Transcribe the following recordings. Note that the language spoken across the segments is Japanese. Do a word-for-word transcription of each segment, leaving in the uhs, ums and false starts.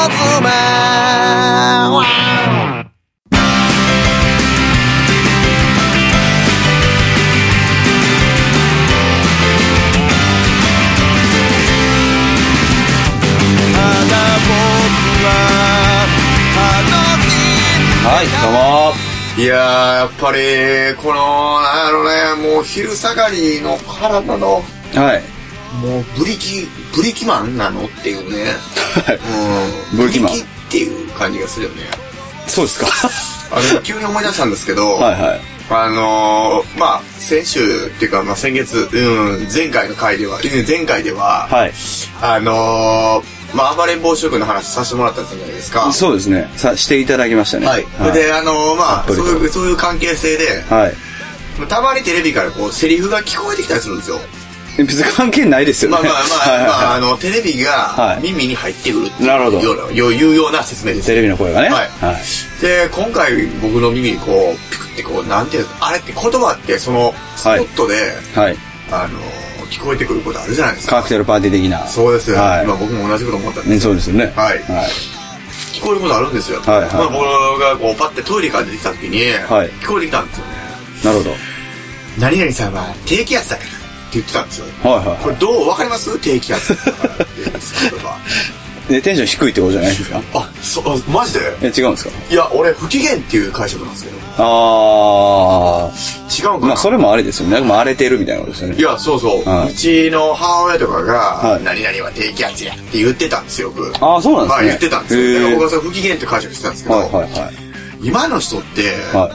はい、どうも。 いやー、やっぱりこのなんやろね、もう昼下がりの体の、 はい、 もうブリキブリキマンなのっていうね、 はい、 うん、 ブリキマンブリキっていう感じがするよね。 そうですか。 あの急に思い出したんですけど、 はいはい、 あのー、まあ先週っていうか、まあ、先月、うん、前回の回では前回では、はい、あのーまあ、暴れん坊将軍の話させてもらったんじゃないですか。 そうですね。さ、していただきましたね。 はい。はい、で、あのー、まあ、そういう、そういう関係性で、はい。たまにテレビからこう、セリフが聞こえてきたりするんですよ。 別に関係ないですよね。 まあまあまあ、はいはいはい、まあ、あの、テレビが耳に入ってくるっていう、 なるほど。 いうような説明です。 テレビの声がね。 はい。はい、で、今回僕の耳にこう、ピクってこう、なんていうの、あれって言葉って、その、スポットで、はい。はい、あの、聞こえてくることあるじゃないですか。 カクテルパーティー的な。 そうですよ。はい、今僕も同じこと思ったんですよ。 そうですよね。 はい。はい、聞こえることあるんですよ。はい、はい。まあ僕がこうパッてトイレから出てきた時に、はい、聞こえてきたんですよね。 なるほど。 何々さんは低気圧だからって言ってたんですよ。はいはい、はい。これどうわかります？低気圧だからって言うんですけど。 で、テンション低いってことじゃないですか？ あ、そう、マジで？ え、違うんですか？ いや、俺不機嫌っていう解釈なんですけど。 あー。違うんかな。 まあ、それもあれですよね。もう荒れてるみたいなことですよね。 いや、そうそう。はい、うちの母親とかが、はい、何々は低気圧やって言ってたんですよ、僕。 ああ、そうなんですね。 はい、言ってたんですよ。だから僕はそれ不機嫌って解釈してたんですけど、はいはいはい、今の人って、はい、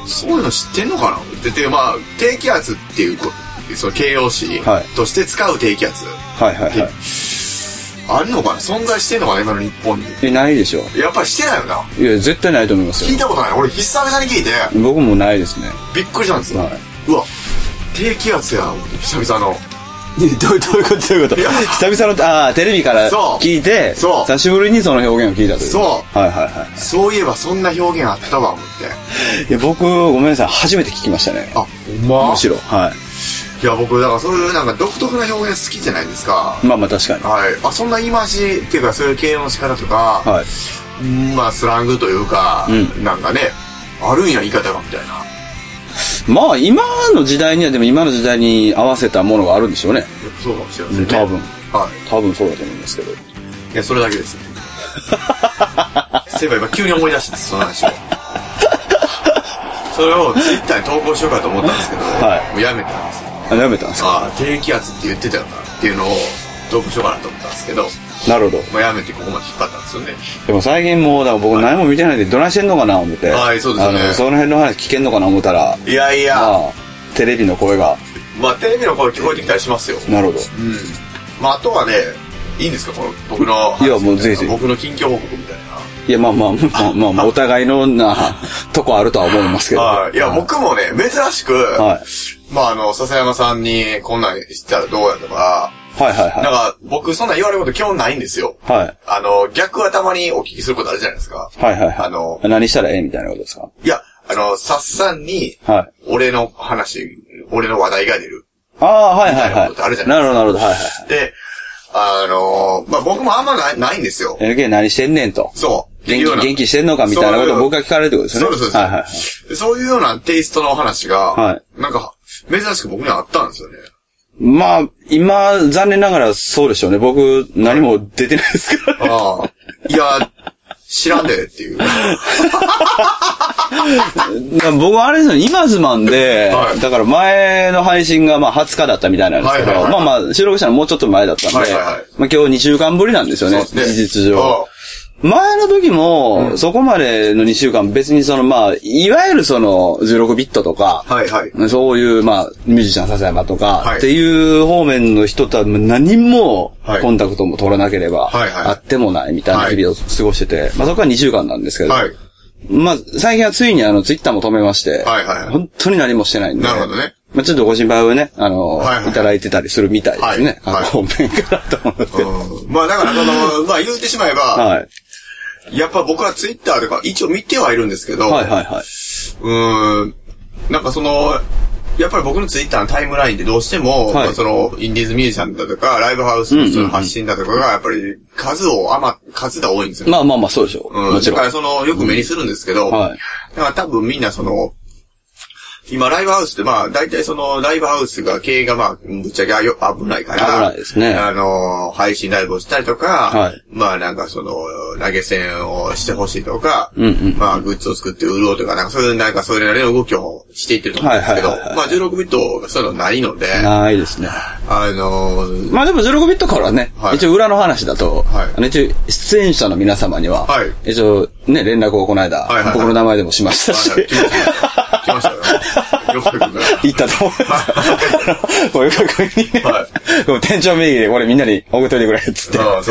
そういうの知ってんのかなって、まあ、低気圧っていう、その形容詞として使う低気圧。はいはいはい。あるのかな、存在してんのかな今の日本に。 え、ないでしょ。 やっぱりしてないよな。 いや、絶対ないと思いますよ。 聞いたことない。俺久々に聞いて。 僕もないですね。 びっくりしたんですよ。はい、うわ、低気圧や、久々の。 どういうことどういうこと久々の、ああ、テレビから聞いて、そう。久しぶりにその表現を聞いたという。 そう。 はいはいはい。 そういえばそんな表現あったわ、思って。 いや、僕、ごめんなさい、初めて聞きましたね。 あ、ほんま？ むしろ。はい。 いや、僕だからそういうなんか独特な表現好きじゃないですか。 まあまあ確かに。 はい。あ、そんな言い回しっていうかそういう形容の仕方とか、はい。まあスラングというか、うん、なんかね、あるんや言い方がみたいな。 まあ今の時代にはでも今の時代に合わせたものがあるんでしょうね。 そうかもしれませんね。 多分。 はい。 多分そうだと思いますけど。いや、それだけですね。そういえば今急に思い出したんです、その話を。それをツイッターに投稿しようかと思ったんですけど、はい、もうやめたんですよ。 あ、やめたんですか？ ああ、低気圧って言ってたよなっていうのを投稿しようかなと思ったんですけど、 なるほど。 まあやめてここまで引っ張ったんですよね。 でも最近もうだから僕何も見てないんでどないしてんのかな思って、 はい、そうですね。 あのその辺の話聞けんのかな思ったら、 いやいや、 まあ、テレビの声が、 まあテレビの声聞こえてきたりしますよ。 なるほど。 うん。まああとはね、いいんですかこの僕の、 いやもうぜひぜひ僕の近況報告みたいな。 いやまあまあまあまあ、まあ、お互いのなとこあるとは思いますけど。 はい。いや、はい、僕もね珍しく、はい、まああの笹山さんにこんなんしたらどうやとか。はいはいはい。なんか、僕そんな言われること基本ないんですよ。はい。あの、逆はたまにお聞きすることあるじゃないですか。はいはいはい。あの、 何したらええみたいなことですか？ いや、あの、さっさんに、はい。俺の話、俺の話題が出る。 ああ、はいはいはい。 みたいなことあるじゃなないですか。 るほどなるほど、はいはい。 で、あの、まあ僕もあんまない、ないんですよ。 エヌケー 何してんねんと。 そう。 元気、元気してんのかみたいなことを僕が聞かれるってことですよね。 そうです。はいはいはい。そういうようなテイストの話が、はい。なんか、珍しく僕にはあったんですよね。 まあ、今、残念ながらそうでしょうね。僕、何も出てないですから、ね。ああ。 いや、知らんでっていう。 僕はあれですよね、今ズマンで、はい、だから前の配信がまあはつかだったみたいなんですけど、はいはいはいはい、まあまあ収録したのもうちょっと前だったんで、はいはいはい、まあ今日にしゅうかんぶりなんですよね、事実上。前の時も、うん、そこまでのにしゅうかん別にそのまあ、いわゆるそのじゅうろくビットとか、はいはい、そういうまあ、ミュージシャン笹山とか、はい、っていう方面の人とは何もコンタクトも取らなければ、はいはいはい、あってもないみたいな日々を過ごしてて、まあそこはにしゅうかんなんですけど、はい、まあ最近はついにあのツイッターも止めまして、はいはいはい、本当に何もしてないんで。 なるほどね。 まあちょっとご心配をね、あの、はいはい、いただいてたりするみたいですね。はい、方面からと思うんですけど。 まあだからその、まあ言うてしまえば、はい、やっぱ僕はツイッターとか一応見てはいるんですけど、はいはいはい。うーん、なんかその、 やっぱり僕のツイッターのタイムラインでどうしても、はい、まあ、その、インディーズミュージシャンだとか、ライブハウスの人の発信だとかが、やっぱり数を、あま、数が多いんですよ。 まあまあまあ、そうでしょう。うん。もちろん。 だからその、よく目にするんですけど、うん、はい。だから多分みんなその、今、ライブハウスって、まあ、大体その、ライブハウスが、経営がまあ、ぶっちゃけ危ないから、 危ないですね。 あの、配信ライブをしたりとか、はい、まあ、なんかその、投げ銭をしてほしいとか、うんうん、まあ、グッズを作って売ろうとか、なんかそういう、なんかそれなりの動きをしていってると思うんですけど、はいはいはいはい、まあ、じゅうろくビットがそういうのないので、 ないですね。 あのー、 まあでもじゅうろくビットからね、はい、一応裏の話だと、はい、一応出演者の皆様には、はい、一応ね、連絡をこの間、はいはいはい、僕の名前でもしましたし、はいはい、来ましたよ。行ったと思います。こういう確認ね。はい。店長名義で俺みんなに送っといてくれ、つって。ああ、そう。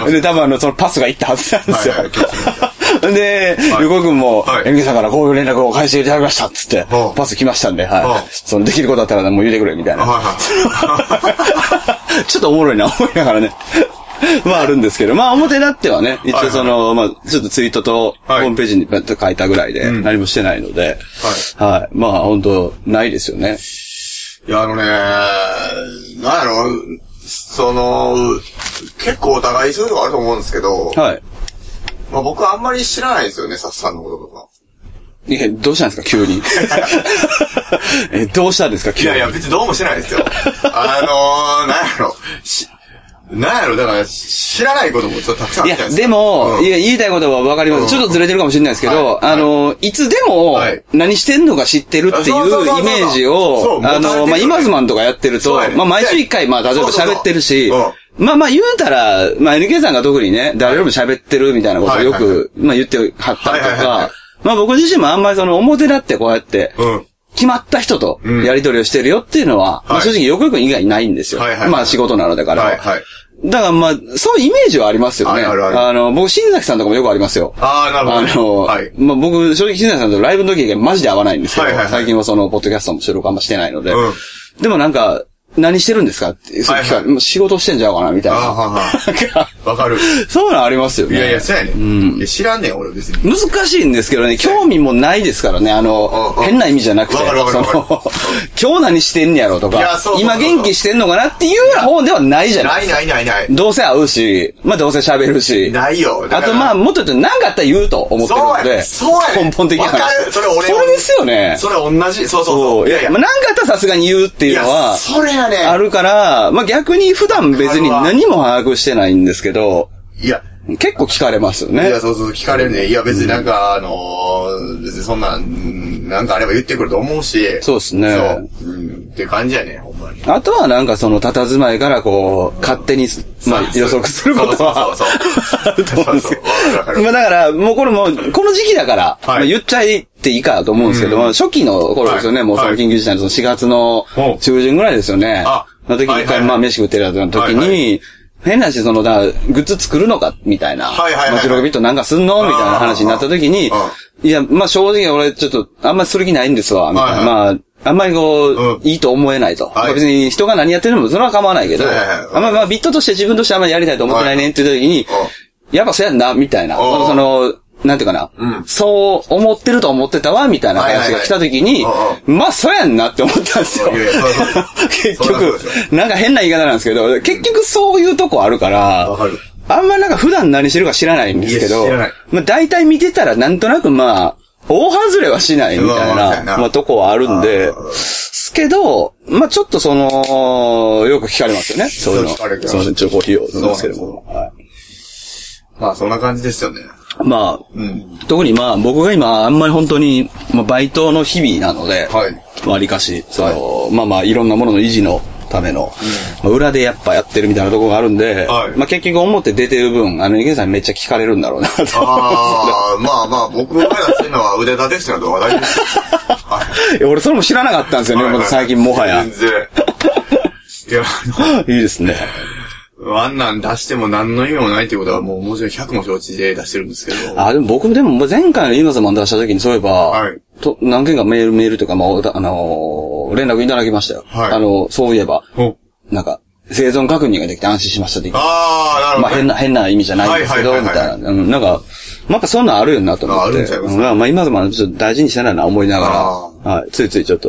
で、多分あの、そのパスが行ったはずなんですよ。はいはい、で、横井くんも、エムケーさんからこういう連絡を返していただきました、つって、パス来ましたんで、はい。その、できることだったらもう言うてくれ、みたいな。はいはい。ちょっとおもろいな、思いながらね。まああるんですけど、まあ表立ってはね、一応その、はいはい、まあちょっとツイートとホームページに書いたぐらいで何もしてないので、はい。はい。まあ本当ないですよね。 いや、あのね、なんやろ、その、結構お互いそういうとこあると思うんですけど、はい。まあ僕はあんまり知らないですよね、サッさんのこととか。 いや、どうしたんですか、急に。え、どうしたんですか、急に。 いやいや、別にどうもしてないですよ。あのー、なんやろ、しなんやろ、だから、知らないこともちょっとたくさんあったんですいや、でも、うん、いや、言いたいことはわかります、うん。ちょっとずれてるかもしれないですけど、はい、あの、はい、いつでも、何してんのか知ってるっていうイメージを、あの、まあ、イマズマンとかやってると、ね、まあ、毎週一回、まあ、例えば喋ってるし、そうそうそうまあまあ言うたら、まあ エヌケー さんが特にね、誰よりも喋ってるみたいなことをよく、はいはいはい、まあ言ってはったりとか、はいはいはいはい、まあ僕自身もあんまりその表立ってこうやって、うん決まった人とやり取りをしてるよっていうのは、うんまあ、正直横井くん以外ないんですよ。はいはいはい、まあ仕事なのだから。はいはい、だからまあ、そういうイメージはありますよね。あるあるあの、僕、新崎さんとかもよくありますよ。ああ、なるほど、ね。あの、はい、まあ僕、正直新崎さんとライブの時がマジで合わないんですけど、はいはいはい、最近はその、ポッドキャストも収録あんましてないので。うん、でもなんか、何してるんですかって、はいはい、仕事してんじゃうかなみたいな。 わかる。 そういうのありますよね。 いやいや、そうやね。うん。いや知らんねん、俺別に。 難しいんですけどね、興味もないですからね、あの、変な意味じゃなくて。わかるわかるわかる。今日何してんねやろとか、いやそうそうそう今元気してんのかなっていうような方ではないじゃないですか。ないないないない。どうせ会うし、まあどうせ喋るし。 ないよ。 あとまあ、もっと言うと何かあったら言うと思ってるので。 そうやね。 根本的な。 わかる。それ俺。 それですよね。 それ同じ。そうそうそう。 いやいや。まあ何かあったらさすがに言うっていうのは。 それやね。 あるから、まあ逆に普段別に何も把握してないんですけど、 いや、 結構聞かれますよね。 いや、そうそう、聞かれるね。いや、別になんか、あのー、別にそんな、なんかあれば言ってくると思うし。 そうですね。そう。 うん。って感じやね、ほんまに。 あとはなんかその、佇まいからこう、勝手に、まあ予測することは、そうそうそう。あると思うんですよ。まあだから、もうこれも、この時期だから、はいまあ、言っちゃっていいかと思うんですけども、うん、初期の頃ですよね、はい、もうその緊急事態のそのしがつの中旬ぐらいですよね。あの時に一回、まあ飯食ってる時に、はいはい変なし、その、だグッズ作るのかみたいな。はいはいはい。まあ、じゅうろくビットなんかすんのみたいな話になった時に、いや、まあ正直俺ちょっと、あんまりする気ないんですわ、みたいな。はいはい、まあ、あんまりこう、うん、いいと思えないと。はい、別に人が何やってるのもそれは構わないけど、はいはいはい、あんまりまあビットとして自分としてあんまりやりたいと思ってないねっていう時に、はい、やっぱそうやんな、みたいな。その、なんていうかな、うん、そう思ってると思ってたわ、みたいな話が来た時に、はいはいはい、まあ、そうやんなって思ったんですよ。いやいや結局、なんか変な言い方なんですけど、結局そういうとこあるから、わかる。あんまなんか普段何してるか知らないんですけど、まあ大体見てたらなんとなくまあ、大外れはしないみたいな、まあとこはあるんで、すけど、まあちょっとその、よく聞かれますよね。そういうの。すいません、ちょっとコーヒーを飲みますけども。はい、 まあそんな感じですよね。 まあ、うん、特にまあ僕が今あんまり本当に、まあ、バイトの日々なので、はい、わりかし、その、はい、まあまあいろんなものの維持のための、うんまあ、裏でやっぱやってるみたいなところがあるんで、はい、まあ結局表出てる分、あの、池さんめっちゃ聞かれるんだろうなと。 ああ、まあまあ僕がやってるのは腕立て伏せの動画大丈夫です。 はい、俺それも知らなかったんですよね、はいはい、最近もはや。全然。いや、いいですね。 あんなん出しても何の意味もないってことはもうもちろんひゃくも承知で出してるんですけど。 あ、でも僕でも前回の今さま出した時にそういえば、はい、と何件かメール、メールというか、まあ、あのー、連絡いただきましたよ。はい、あの、そういえば、なんか、生存確認ができて安心しましたって言って。ああ、なるほど、ね。まあ変な、変な意味じゃないんですけど、みたいな。うん、なんか、なんかそんなんあるよなと思って。あ、あるんちゃいますか。まあ今さまちょっと大事にしてないな思いながら、はい、ついついちょっと、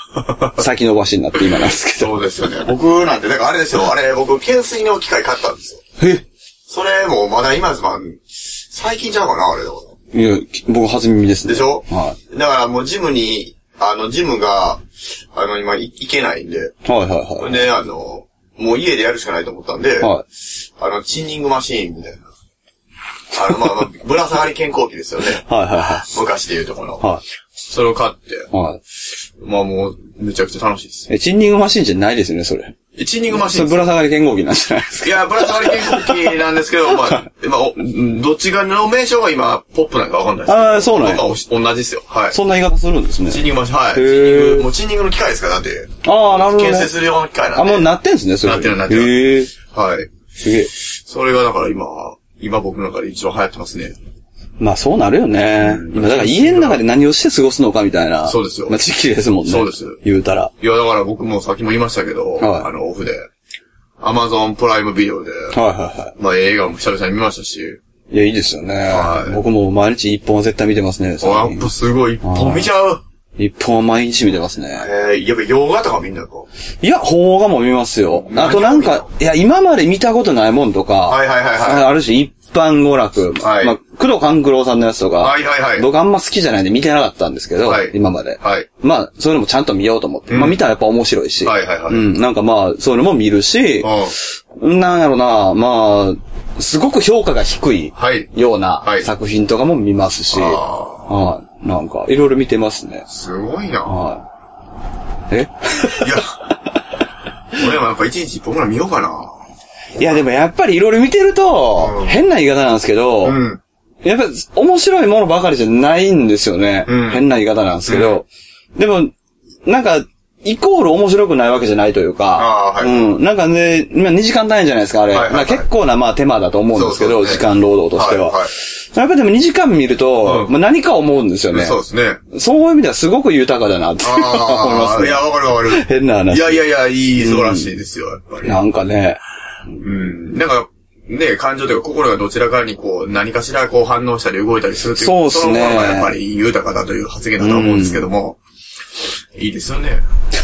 先延ばしになって今なんですけど。 そうですよね。僕なんて、だからあれですよ、あれ、僕、懸垂の機械買ったんですよ。えそれもまだ今ズマン、最近ちゃうかな、あれだから。 いや、僕初耳ですね。 でしょはい。 だからもうジムに、あの、ジムが、あの、今、行けないんで。 はいはいはい。 で、あの、もう家でやるしかないと思ったんで、はい。あの、チンニングマシーンみたいな。あの、まあ、まあ、ぶら下がり健康器ですよね。 はいはいはい。 昔で言うとこの。 はい。 それを買って。 はい。 まあもう、めちゃくちゃ楽しいです。 え、チンニングマシーンじゃないですよね、それ。 チンニングマシーン。 それぶら下がり健康器なんじゃないですか。 いや、ぶら下がり健康器なんですけど、まあ、まあ、どっちがの名称が今、ポップなのかわかんないですけど。 ああ、そうなんや。 まあ、同じですよ。はい。 そんな言い方するんですね。 チンニングマシーン、はい。チンニング、もうチンニングの機械ですから、だって。 ああ、なるほど、ね。 建設するような機械なんで。 あ、もうなってんすね、それ。 なってるなってる。 へえ。 はい。 すげえ。 それがだから今、今僕の中で一番流行ってますね。 まあそうなるよね。うん、今だから家の中で何をして過ごすのかみたいな。 そうですよ。 まあ時期ですもんね。 そうです。 言うたら。 いやだから僕もさっきも言いましたけど、はい、あのオフで、アマゾンプライムビデオで、はいはいはい。 まあ映画も久々に見ましたし。 いやいいですよね。はい。僕も毎日一本は絶対見てますね。 あ、やっぱすごい、一本見ちゃう。 一本は毎日見てますね。 えー、やっぱ洋画とか見んのかいや、邦画も見ますよ。あとなんか、いや、今まで見たことないもんとか、 はいはいはいはい。 ある種一般娯楽。はい。まあ、工藤官九郎さんのやつとか、 はいはいはい。 僕あんま好きじゃないんで見てなかったんですけど、はい、今まで。はい。まあ、そういうのもちゃんと見ようと思って。うん、まあ見たらやっぱ面白いし。はいはいはい。うん。なんかまあ、そういうのも見るし、うん、なんやろな、まあ、すごく評価が低いような作品とかも見ますし、はい。はい。なんか、いろいろ見てますね。 すごいな。はい。 えいや、 俺もやっぱ一日一本ぐらい見ようかな。 いや、でもやっぱりいろいろ見てると、うん、変な言い方なんですけど、うん、やっぱ面白いものばかりじゃないんですよね。うん、変な言い方なんですけど、うん、でも、なんか、イコール面白くないわけじゃないというか、あ、はい、うん。なんかね、今にじかん単位じゃないですか、あれ。はいはいはい、結構なまあ手間だと思うんですけど、ね、時間労働としては。はいはい、やっぱりでもにじかん見ると、うん、まあ何か思うんですよね。 そうですね。 そういう意味ではすごく豊かだなって思いますね。 いや、わかるわかる。 変な話。 いやいやいや、いい、素晴らしいですよ、やっぱり。 なんかね。 うん。なんか、ね、感情というか心がどちらかにこう、何かしらこう反応したり動いたりするという。 そうですね。 そのものがやっぱり豊かだという発言だと思うんですけども。うん、いいですよね。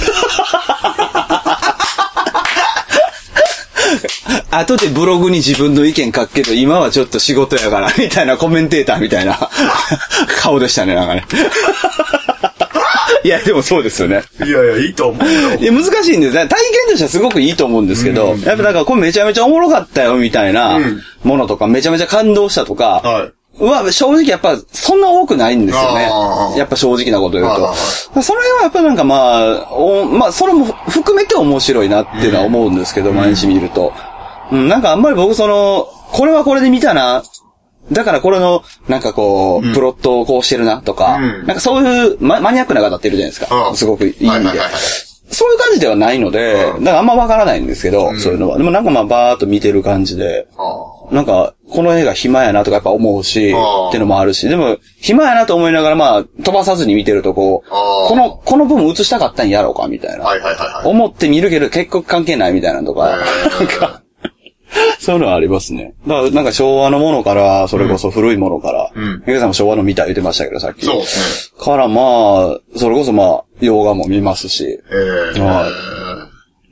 後でブログに自分の意見書くけど、今はちょっと仕事やから、みたいなコメンテーターみたいな顔でしたね、なんかね。いや、でもそうですよね。 いやいや、いいと思うよ。 いや、難しいんですね。体験としてはすごくいいと思うんですけど、うん、やっぱだからこれめちゃめちゃおもろかったよ、みたいなものとか、めちゃめちゃ感動したとか、はいは、正直やっぱ、そんな多くないんですよね。やっぱ正直なこと言うと。それはやっぱなんかまあ、おまあ、それも含めて面白いなっていうのは思うんですけど、うん、毎日見ると。うん、なんかあんまり僕その、これはこれで見たな、だからこれの、なんかこう、うん、プロットをこうしてるなとか、うん、なんかそういうマ、マニアックな方っているじゃないですか。すごくいい意味で。そういう感じではないので、だからあんまわからないんですけど、うん、そういうのは。でもなんかまあバーっと見てる感じで、なんか、この映画暇やなとかやっぱ思うし、っていうのもあるし、でも、暇やなと思いながらまあ、飛ばさずに見てるとこう、この、この部分映したかったんやろうかみたいな。思って見るけど結局関係ないみたいなのとか、なんか、そういうのはありますね。だからなんか昭和のものから、それこそ古いものから、うん。皆さんも昭和の見た言ってましたけど、さっき。 そうですね。からまあ、それこそまあ、洋画も見ますし。へー。はい。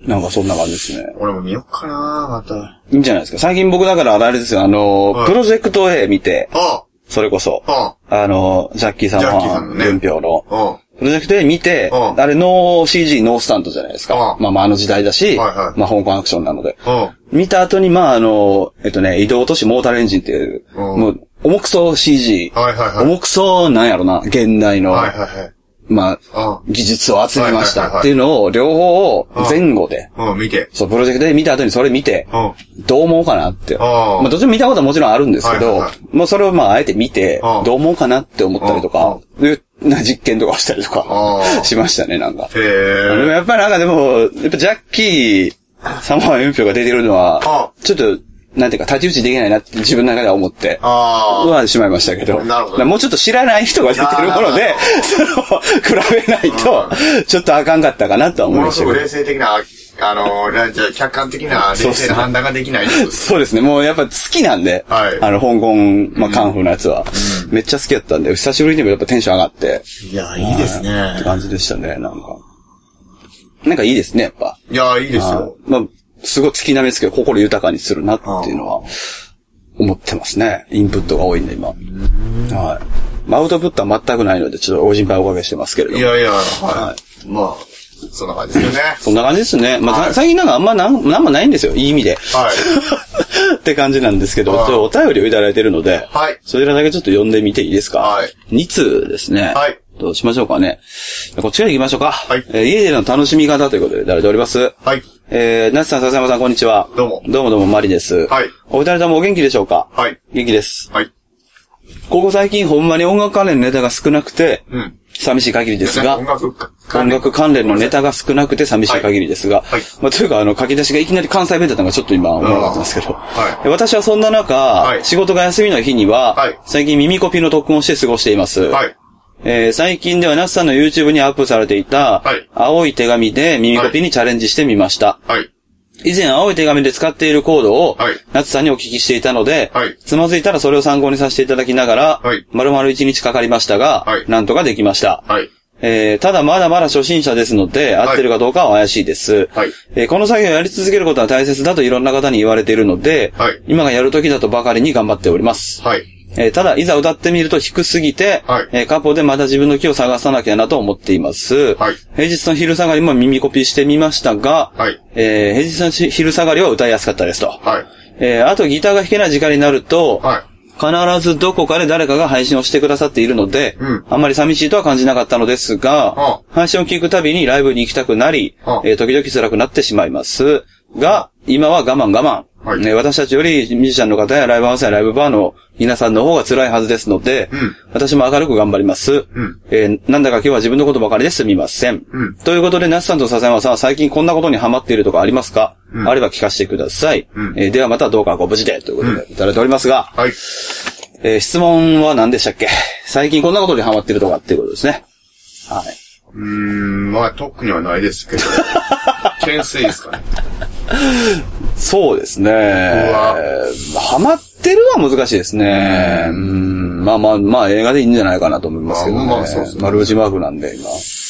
なんかそんな感じですね。 俺も見よっかなまた。 いいんじゃないですか。最近僕だからあれですよ、あの、はい、プロジェクト A 見て、あそれこそ、ああの、ジャッキーさんは、文票の、あプロジェクト A 見て、あれノー シージー、ノースタントじゃないですか。まあまああの時代だし、はいはい、まあ香港アクションなので。見た後に、まああの、えっとね、移動都市モータルエンジンっていう、もう、重くそ シージー、はいはいはい、重くそなんやろな、現代の、はいはいはい、まあ、技術を集めましたっていうのを、両方を前後で、 見て。 そう、プロジェクトで見た後にそれ見て、どう思うかなって。まあ、どっちも見たことはもちろんあるんですけど、もうそれをまあ、あえて見て、どう思うかなって思ったりとか、な実験とかをしたりとか、しましたね、なんか。へー。でもやっぱりなんかでも、やっぱジャッキー、サマーエンピョが出てるのは、ちょっと、なんていうか、太刀打ちできないなって自分の中では思って、はしまいましたけど。なるほど。もうちょっと知らない人が出てるもので、その、比べないと、ちょっとあかんかったかなとは思いましたけど。 ものすごく冷静的な、あの、じゃ客観的な冷静な判断ができない。 そうですね。もうやっぱ好きなんで、はい、あの、香港、まあ、カンフーのやつは、うん、めっちゃ好きだったんで、久しぶりにもやっぱテンション上がって。 いや、いいですね。 って感じでしたね、なんか。 なんかいいですね、やっぱ。 いや、いいですよ。 まあ、すごい月並みですけど、心豊かにするなっていうのは、思ってますね。インプットが多いんで、今。はい。まあ、アウトプットは全くないので、ちょっとご心配おかけしてますけれども。 いやいや、はい。はい、まあ、そんな感じですよね。 そんな感じですね。まあ、はい、最近なんかあんまなん、なんもないんですよ。いい意味で。はい。って感じなんですけど、ちょっとお便りをいただいているので、はい。そちらだけちょっと読んでみていいですか？はい。に通ですね。はい。どうしましょうかね。こっちから行きましょうか。はい。えー、家での楽しみ方ということでいただいております。はい。えー、なつさん、笹山さん、こんにちは。 どうも。 どうもどうも、マリです。はい。お二人ともお元気でしょうか？はい。元気です。はい。ここ最近ほんまに音楽関連のネタが少なくて、うん。寂しい限りですが、音楽音楽関連のネタが少なくて寂しい限りですが、はい。まあ、というか、あの、書き出しがいきなり関西弁だったのがちょっと今思わなかったんですけど、はい。私はそんな中、はい。仕事が休みの日には、はい。最近耳コピの特訓をして過ごしています。はい。えー、最近ではナスさんの YouTube にアップされていた、はい、青い手紙で耳コピにチャレンジしてみました。はい、以前青い手紙で使っているコードを、はい、ナツさんにお聞きしていたので、はい、つまずいたらそれを参考にさせていただきながら、はい、丸々いちにちかかりましたが、はい、なんとかできました。はい、えー、ただまだまだ初心者ですので、合ってるかどうかは怪しいです。はい、えー、この作業をやり続けることは大切だといろんな方に言われているので、はい、今がやる時だとばかりに頑張っております。はい、えー、ただ、いざ歌ってみると低すぎて、はい、えー、カポでまた自分の木を探さなきゃなと思っています。はい、平日の昼下がりも耳コピしてみましたが、はい、えー、平日の昼下がりは歌いやすかったですと。はい、えー、あとギターが弾けない時間になると、はい、必ずどこかで誰かが配信をしてくださっているので、うん、あんまり寂しいとは感じなかったのですが、はあ、配信を聞くたびにライブに行きたくなり、はあ、えー、時々辛くなってしまいます。が、今は我慢我慢。はい、ね、私たちよりミュージシャンの方やライブハウスやライブバーの皆さんの方が辛いはずですので、うん、私も明るく頑張ります、うん、えー。なんだか今日は自分のことばかりですみません。うん、ということで、ナスさんと笹山さんは最近こんなことにハマっているとかありますか？うん、あれば聞かせてください。うん、えー、ではまたどうかご無事でということでいただいておりますが、はい、えー、質問は何でしたっけ？最近こんなことにハマっているとかっていうことですね。はい。 うーん、まあ特にはないですけど、懸垂ですかね。 そうですね。ハマってるは難しいですね。うん、まあまあまあ映画でいいんじゃないかなと思いますけどね。まあまあそうですね。丸内マークなんで今。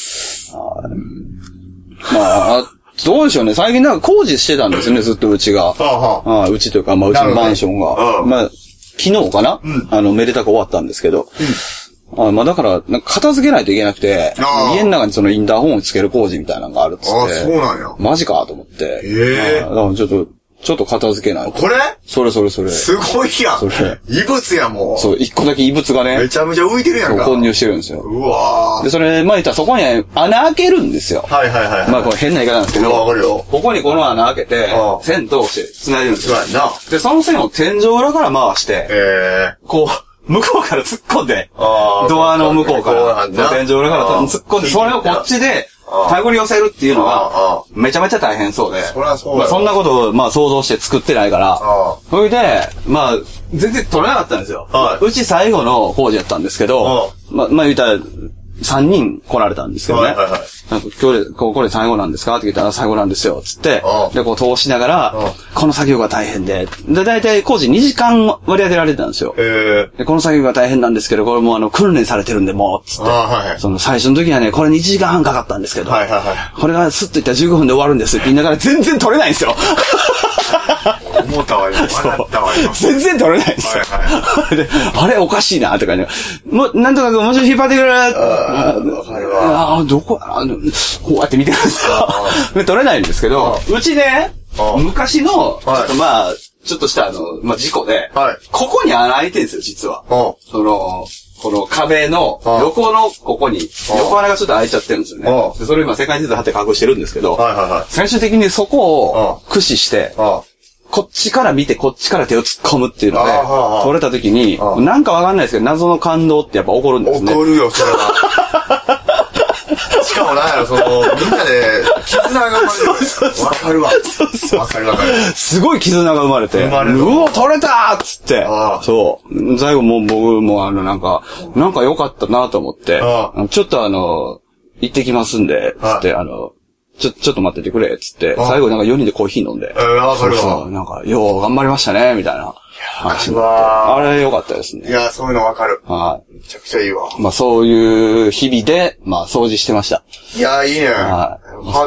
まあ、どうでしょうね。最近なんか工事してたんですよね、ずっとうちが。はあはあ、うちというか、まあうちのマンションが。ね、まあ昨日かな、うん、あの、めでたく終わったんですけど。うん、あまあだから、なんか片付けないといけなくて、家の中にそのインターホンをつける工事みたいなのがあるっつって。ああ、そうなんや。マジかと思って。ええー。だからちょっと、ちょっと片付けないと。これそれそれそれ。すごいやん。それ。異物やもん。そう、一個だけ異物がね。めちゃめちゃ浮いてるやんか。混入してるんですよ。うわー。で、それ、まあ言ったらそこに穴開けるんですよ。はいはいはい。まあこれ変な言い方なんですけど。わかるよ。ここにこの穴開けて、線通して繋いでるんですよ。そうやな。で、その線を天井裏から回して、えー、こう、向こうから突っ込んで、ドアの向こうから、天井裏から突っ込んで、それをこっちで、手繰り寄せるっていうのが、めちゃめちゃ大変そうで。そりゃそうだ。そんなことを、まあ想像して作ってないから。それで、まあ、全然取れなかったんですよ。うち最後の工事やったんですけど、まあ、まあ言ったら、三人来られたんですけどね。はいはいはい。なんか今日で、これ最後なんですかって聞いたら最後なんですよ。つって、で、こう通しながら、この作業が大変で、で、だいたい工事にじかん割り当てられてたんですよ。へで、この作業が大変なんですけど、これもあの、訓練されてるんで、もう、つって。はいはい、その最初の時はね、これにじかんはんかかったんですけど、はいはいはい、これがスッといったらじゅうごふんで終わるんですって言いながら全然取れないんですよ。思ったわよ。笑ったわよ。全然取れないんですよ。はいはい、あれおかしいな、とかね。もう、なんとかもうちょい引っ張ってくれ。わかるわ。あ、どこ、あの、こうやって見てください。取れないんですけど、うちね、昔の、ちょっとまあ、ちょっとしたあの、まあ事故で、はい、ここに穴開いてるんですよ、実は。その、この壁の横のここに、横穴がちょっと開いちゃってるんですよね。でそれを今世界地図貼って隠してるんですけど、はいはいはい、最終的にそこを駆使して、こっちから見てこっちから手を突っ込むっていうので、取れた時に、なんかわかんないですけど、謎の感動ってやっぱ起こるんですね。起こるよ、それは。しかもなんやろ、その、みんなで、絆が生まれる。わかるわ。そうそう。わかるわかる。すごい絆が生まれて。生まれる。うお、取れたーっつって。そう。最後もう僕もあの、なんか、なんか良かったなと思って、ちょっとあの、行ってきますんで、つって、あの、ちょ、ちょっと待っててくれ、つって、最後なんかよにんでコーヒー飲んで。えー、わかるわ。そう、なんか、よう頑張りましたね、みたいな。話になって。あれ良かったですね。いや、そういうのわかる。はい。めちゃくちゃいいわ。まあそういう日々で、まあ掃除してました。いや、いいね。はい。ハートフルだ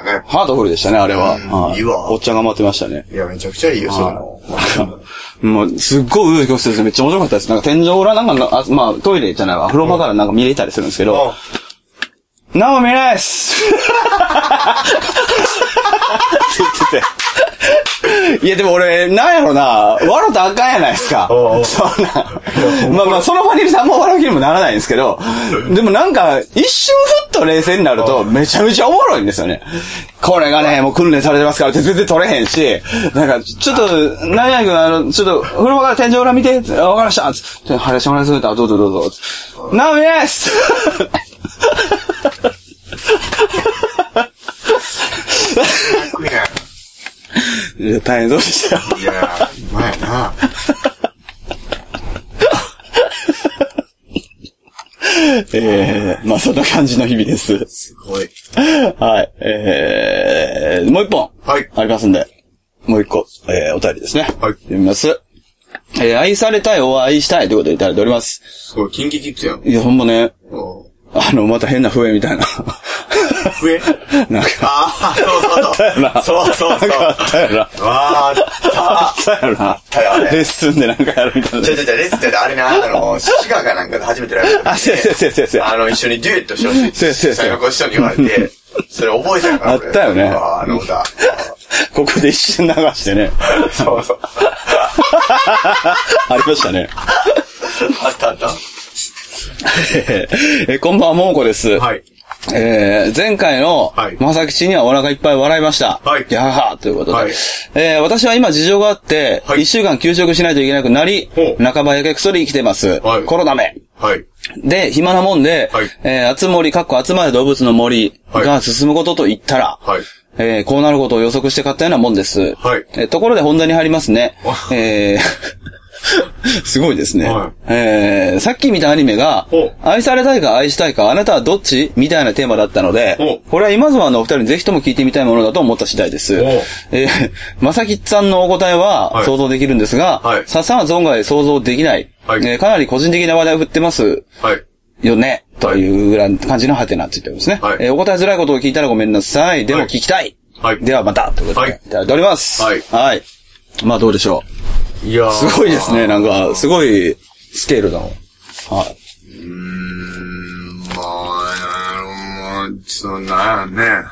ね。 ハートフルでしたね、あれは。 うん、いいわ。 おっちゃん頑張ってましたね。 いや、めちゃくちゃいいよ、そういうの。 もう、すっごい上曲折でめっちゃ面白かったです。なんか天井裏なんか、あまあトイレじゃないわ、風呂場からなんか見れたりするんですけど、何も見ないっすって言ってて。いやでも俺、なんやろな、笑ったらあかんやないですか。そんな。まあまあ、その場にいるさんも笑う気にもならないんですけど、でもなんか、一瞬ふっと冷静になると、めちゃめちゃおもろいんですよね。これがね、もう訓練されてますからって全然取れへんし、なんか、ちょっと、何や君、あの、ちょっと、風呂場から天井裏見て、わかりましたつって、はい、しょうがないです。どうぞどうぞ。なおみですいや、大変そうでしたよ。 いやー、うまいな。 えー、まあそんな感じの日々です。 すごい。 はい。えー、もう一本。 はい。 ありますんで。もう一個、えー、お便りですね。 はい。 読みます。えー、愛されたいを愛したいということでいただいております。 すごい、キンキキッズやん。 いや、ほんまね。あの、また変な笛みたいな。 笛なんか。 ああ、そうそうそう。そうそうそう。 あったよな。 ああったよな。あったよな。レッスンでなんかやるみたいな。 ちょちょちょ、レッスンってあれな、あの、滋賀かなんかで初めてライブあ、せやせやせやせやせや。 あの、一緒にデュエットしてほしい。 せやせやせや。 ご一緒に言われて、それ覚えてるから。 あったよね。 あの歌。 ここで一瞬流してね。 そうそう。 ありましたね。 あったあった。 え、こんばんは、ももこです。 はい。 えー、前回の、はい、まさきちにはお腹いっぱい笑いました。 はい。 やははということで。 はい。 えー、私は今事情があって、はい、一週間休職しないといけなくなり、半ばやけくそで生きてます。はい。コロナめ。はい。で、暇なもんで、はい。えー、あつ森、かっこ集まれ動物の森が進むことと言ったら、はい。えー、こうなることを予測して買ったようなもんです。はい。えー、ところで本題に入りますね。えー、すごいですね。はい、えー、さっき見たアニメが、愛されたいか愛したいかあなたはどっちみたいなテーマだったので、これは今妻のお二人にぜひとも聞いてみたいものだと思った次第です。えー、まさきさんのお答えは想像できるんですが、はい、さっさんは存外想像できない、はい、えー。かなり個人的な話題を振ってます。はいよね、というぐらいの感じのハテナついてるんですね。はい、えー、お答えづらいことを聞いたらごめんなさい。でも聞きたい。はい、ではまた、ということで、はい、いただいております。はい。はい。まあどうでしょう。いやー。すごいですね。なんか、すごいスケールだもん。はい。 うーん、まあ、もう、そうなんやね。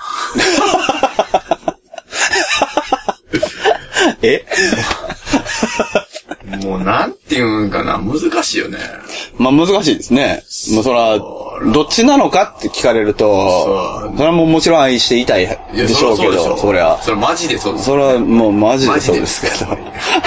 えもうなんていうんかな、難しいよね。 まあ難しいですね。もうそら、どっちなのかって聞かれると、それはもうもちろん愛していたいでしょうけど、そりゃ。 それマジでそうです。 それはもうマジでそうですけど。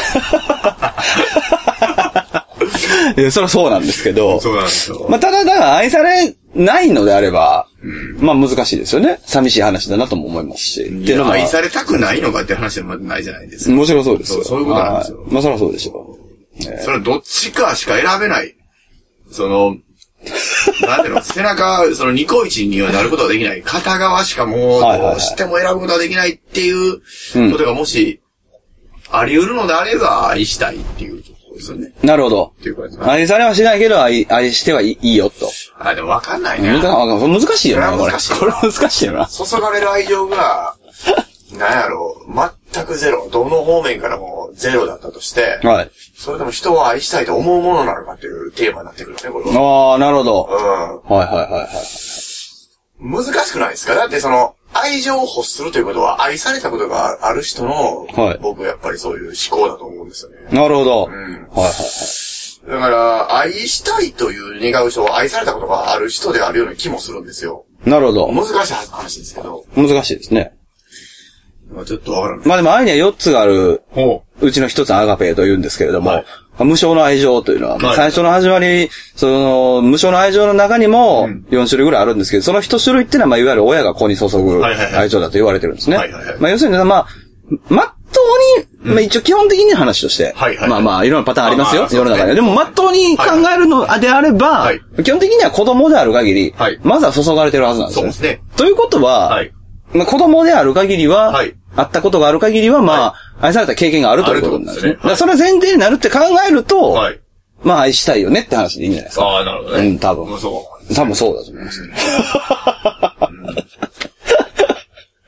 いや、それはそうなんですけど。 そうなんですよ。 まあただ、だから愛されないのであれば、うん、まあ難しいですよね。寂しい話だなとも思いますし。 いや、愛されたくないのかって話でもないじゃないですか。 もちろんそうですよ。 そう、そういうことなんですよ。 まあそれはそうでしょう。 ね、それはどっちかしか選べない。その、なんていうの、背中、そのニコイチにはなることはできない。片側しかもう、どうしても選ぶことはできないっていうことがもし、あり得るのであれば、愛したいっていうところですよね。 なるほど。 っていうことですね。 愛されはしないけど、愛、愛してはいいよと。 あ、でもわかんないね。 難しいよね、これ。 難しい。 これ難しいよな。 注がれる愛情が、なんやろう、全くゼロ。どの方面からもゼロだったとして、はい。それでも人を愛したいと思うものなのかっていうテーマになってくるね、これは。 ああ、なるほど。 うん。 はいはいはいはい。 難しくないですか？だってその、愛情を欲するということは、愛されたことがある人の、はい、僕はやっぱりそういう思考だと思うんですよね。 なるほど。 うん。はいはいはい。 だから、愛したいという願う人は愛されたことがある人であるような気もするんですよ。 なるほど。 難しい話ですけど。 難しいですね。 まあちょっとわからない。 まあでも愛にはよっつがある、うちの一つアガペと言うんですけれども、はい、無償の愛情というのは、はい、最初の始まり、その、無償の愛情の中にもよん種類ぐらいあるんですけど、その一種類っていうのは、まあいわゆる親が子に注ぐ愛情だと言われてるんですね。はいはいはい、まあ要するに、まあ、まっとうに、まあ一応基本的に話として、はいはいはい、まあまあいろんなパターンありますよ、まあまあ世の中には。でもまっとうに考えるのであれば、はいはい、基本的には子供である限り、はい、まずは注がれてるはずなんですね。そうですね。ということは、はい、まあ子供である限りは、はい、会ったことがある限りは、まあ、はい、愛された経験があるということなんですね。だからそれ前提になるって考えると、はい、まあ愛したいよねって話でいいんじゃないですか。 ああ、なるほどね。 うん、多分。 そう。 多分そうだと思います、ね。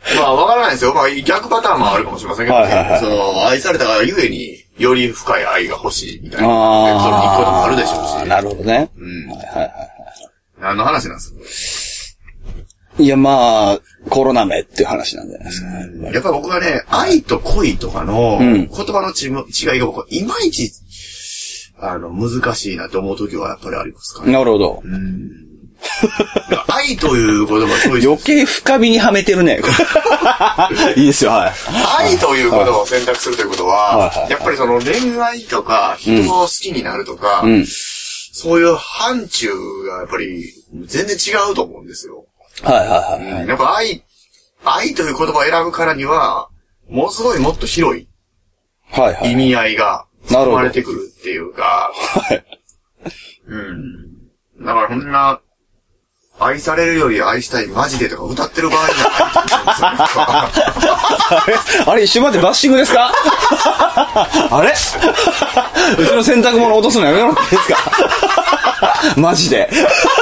まあ、わからないですよ。まあ、逆パターンもあるかもしれませんけど、ね、はいはいはい、その、愛されたがゆえに、より深い愛が欲しいみたいな。ああ。そのにこともあるでしょうし。 なるほどね。 うん。はいはいはい。何の話なんですか？いや、まあ、コロナ目っていう話なんじゃないですか、 ね。やっぱ僕はね、愛と恋とかの言葉のち違いが僕はいまいち、あの、難しいなと思うときはやっぱりありますかね。 なるほど。 うん愛という言葉そういう余計深みにはめてるね。いいですよ、はい。 愛という言葉を選択するということは、はいはいはい、やっぱりその恋愛とか、人を好きになるとか、うん、そういう範疇がやっぱり全然違うと思うんですよ。 はいはいはい、はい。 やっぱ愛、愛という言葉を選ぶからには、ものすごいもっと広い意味合いが生まれてくるっていうか、はい。うん。だからこんな、愛されるより愛したいマジでとか歌ってる場合じゃないと思うんですよ。 あれあれ一瞬までバッシングですか？あれうちの洗濯物落とすのやめろっていいですか？マジで。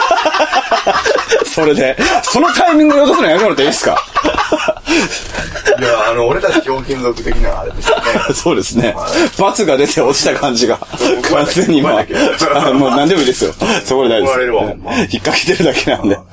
それで、そのタイミングで落とすのやめろっていいですか？ いや、あの、俺たち強金属的なあれですよね。 そうですね。罰が出て落ちた感じが。完全に今、もう何でもいいですよ。そこで大丈夫です。引っ掛けてるだけなんで。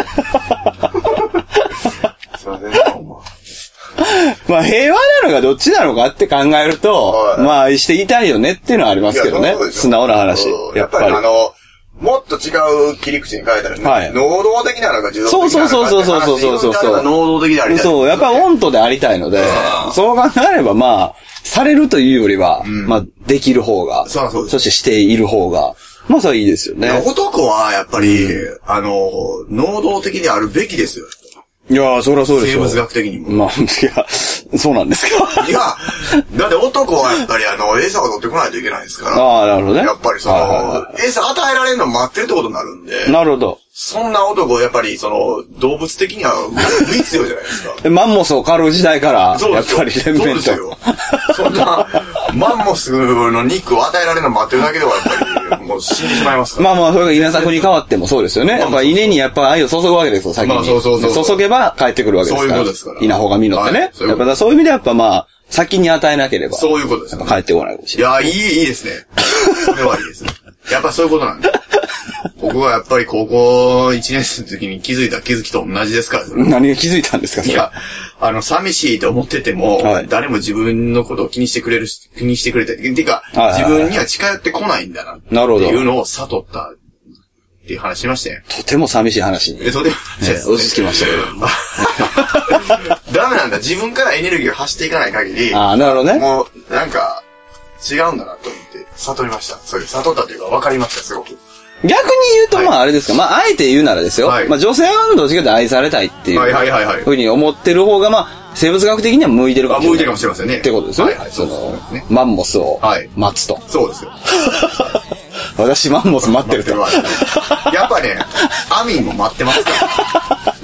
すいません。まあ平和なのがどっちなのかって考えると、まあ愛していたいよねっていうのはありますけどね。素直な話。 やっぱりあの、もっと違う切り口に変えたらね、はい、能動的なのか受動的なのかそうそうそうそうそうそうそう能動的でありたい、ね。 そう、やっぱオントでありたいので、そう考えればまあ、されるというよりは、うん、まあ、できる方が、そうそうそしてしている方が、まあそれはいいですよね。 男はやっぱり、うん、あの、能動的であるべきですよ。 いやー、そりゃそうですよ。 生物学的にも。 まあ、いや、そうなんですか。 いや、だって男はやっぱりあの、餌を取ってこないといけないですから。 ああ、なるほどね。 やっぱりその、はいはいはい、餌与えられるの待ってるってことになるんで。 なるほど。 そんな男、やっぱりその、動物的には不必要じゃないですか。 マンモスを狩る時代から、やっぱり連綿と。 そうですよ。そんな、マンモスの肉を与えられるの待ってるだけではやっぱり、もう死んでしまいますから。 まあまあ、それが稲作に変わってもそうですよね。やっぱ稲にやっぱ愛を注ぐわけですよ、先に。まあそうそうそう。注げば帰ってくるわけですから。そういうことですから。稲穂が実ってね。はい、そういうやっぱそういう意味でやっぱまあ、先に与えなければ。 そういうことです、 ね。やっぱ帰ってこないかもしれない。 いや、いい、いいですね。それはいいですね。やっぱそういうことなんで。僕はやっぱり高校いちねん生の時に気づいた気づきと同じですから。 何が気づいたんですか？ いや、あの、寂しいと思ってても、はい、誰も自分のことを気にしてくれるし、気にしてくれて、っていうか、はいはいはい、自分には近寄ってこないんだな。なるほど。っていうのを悟ったっていう話しましたよ。 とても寂しい話に。 え、とても、 えー、落ち着きましたけど。ダメなんだ。自分からエネルギーを発していかない限り。 ああ、なるほどね。 もう、なんか、違うんだなと思って、悟りました。それ、悟ったというか分かりました、すごく。 逆に言うと、まああれですか、はい、まああえて言うならですよ。はい、まあ女性はどっちかというと愛されたいっていう。はいはいはいはい。ふうに思ってる方が、まあ、生物学的には向いてるかもしれない。 向いてるかもしれませんね。 ってことですよね。はいはい、その、ね、マンモスを待つと。はい、 そうですよ。 私マンモス待ってると。 やっぱね、アミンも待ってますから。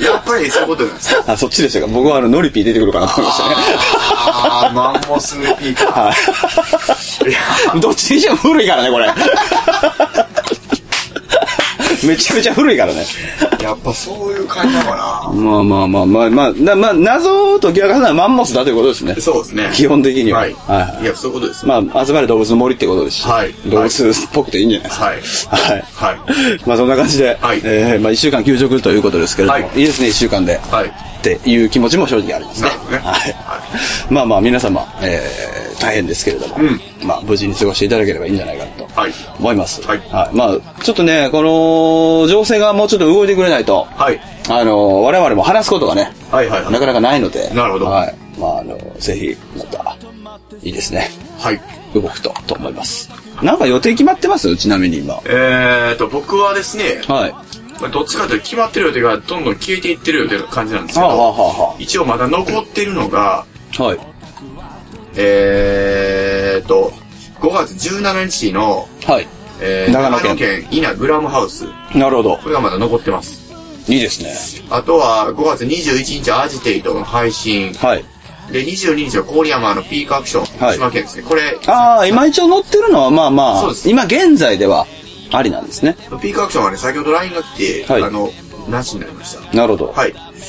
やっぱりそういうことなんですよ。 あ、そっちでしたか。僕はあの、ノリピー出てくるかなと思いましたね。 ああ、マンモスピーか。はい。 どっちにしても古いからね、これ。めちゃめちゃ古いからね。 やっぱそういう感じなのかな。 まあまあまあまあまあ、まあ、まあ、謎を解き明かすのはマンモスだということですね。 そうですね。 基本的には。 はい。はい。いや、そういうことです。 まあ、集まる動物の森ってことですし。はい。動物っぽくていいんじゃないですか。はい。はい。はい。まあそんな感じで、はい。えー、まあ一週間休職ということですけれども、はい。いいですね、一週間で。はい。っていう気持ちも正直ありますね。ね。はい。まあまあ皆様、えー、大変ですけれども、うん、まあ無事に過ごしていただければいいんじゃないかと思います。はい。はい。まあちょっとね、この情勢がもうちょっと動いてくれないと、はい。あの我々も話すことがね、はいはい、はい、なかなかないので、 なるほど。 はい。まああのぜひまたいいですね。はい。動くとと思います。なんか予定決まってます？ちなみに今。 えーと僕はですね、はい。どっちかというと決まってる予定がどんどん消えていってるような感じなんですけど、はあはあはあ、一応まだ残ってるのが、はい。えーと、ごがつじゅうしちにちの、はい。えー、長野県、長野県稲グラムハウス。 なるほど。 これがまだ残ってます。 いいですね。 あとはごがつにじゅういちにちアジテイトの配信。はい。で、にじゅうににちは郡山のピークアクション。はい。島県ですね。これ。 ああ、今一応載ってるのはまあまあ、そうです。今現在では、ありなんですね。 ピークアクションはね、先ほど ライン が来て、はい、あの、なしになりました。 なるほど。 はい。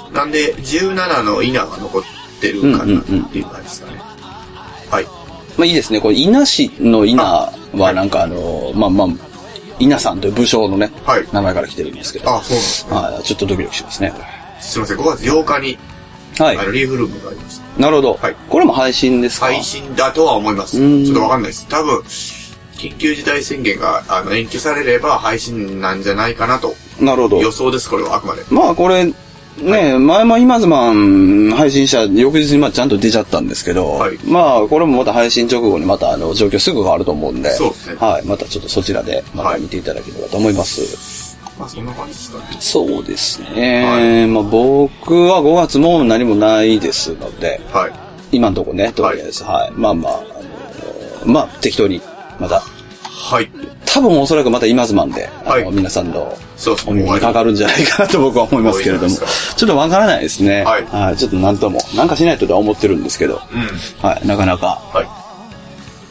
なんで、じゅうななの稲が残ってるかなっていう感じですかね。はい。 まあいいですね。これ、稲市の稲はなんかあの、まあまあ、稲さんという武将のね、はい、名前から来てるんですけど。 あ、そうなんですね。 はい、ちょっとドキドキしますね。 すいません、ごがつようかに、はい。あの、リーフルームがありました。 なるほど。はい。これも配信ですか？ 配信だとは思います。ちょっとわかんないです。多分、緊急事態宣言があの延期されれば配信なんじゃないかなと。 なるほど。 予想です、これはあくまで。 まあこれ、ね、はい、前も今ズマン配信者翌日にまあちゃんと出ちゃったんですけど、はい、まあこれもまた配信直後にまたあの状況すぐ変わると思うんで、 そうですね。 はい。またちょっとそちらでまた見ていただければと思います。 はい、まあそんな感じですかね。 そうですね。はい、まあ僕はごがつも何もないですので、はい、今のところね、とりあえず、はい、はい。まあまあ、あのー、まあ適当にまた、 はい。 多分おそらくまた今ズマンで、あの、はい、皆さんのお耳にかかるんじゃないかなと僕は思いますけれども、ちょっとわからないですね。はい。はい。ちょっとなんとも、なんかしないととは思ってるんですけど、うん。はい。なかなか、はい。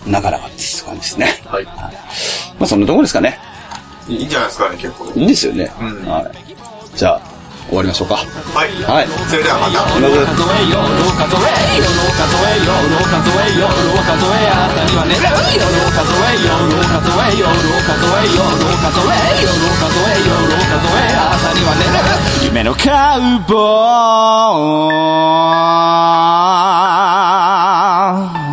なかなかっていう感じですね。はい。はい、まあそんなところですかね。 いいんじゃないですかね、結構。 いいんですよね。うん。はい。じゃあ、終わりましょうか。はい。 はい。それではまた。数えよ、数えよ、数えよ、数えよ、数えよ、数え朝には寝るよ、数えよ、数えよ、数えよ、数えよ、数えよ、数え朝には寝る夢のカウボーイ